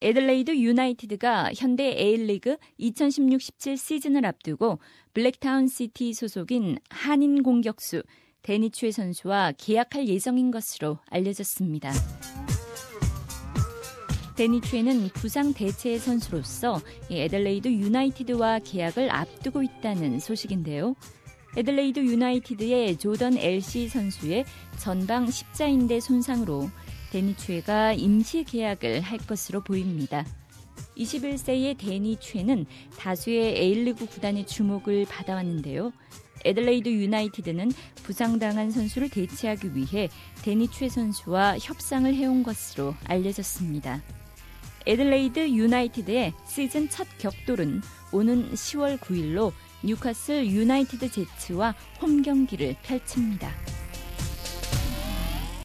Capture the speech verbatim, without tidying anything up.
애들레이드 유나이티드가 현대 A리그 이천십육 십칠 시즌을 앞두고 블랙타운 시티 소속인 한인 공격수 데니 추에 선수와 계약할 예정인 것으로 알려졌습니다. 데니 추에는 부상 대체 선수로서 애들레이드 유나이티드와 계약을 앞두고 있다는 소식인데요. 애들레이드 유나이티드의 조던 엘씨 선수의 전방 십자인대 손상으로 데니 추에가 임시 계약을 할 것으로 보입니다. 이십일 세의 데니 추에는 다수의 A리그 구단의 주목을 받아왔는데요. 애들레이드 유나이티드는 부상당한 선수를 대체하기 위해 데니 추에 선수와 협상을 해온 것으로 알려졌습니다. 애들레이드 유나이티드의 시즌 첫 격돌은 오는 시월 구일로 뉴캐슬 유나이티드 제츠와 홈 경기를 펼칩니다.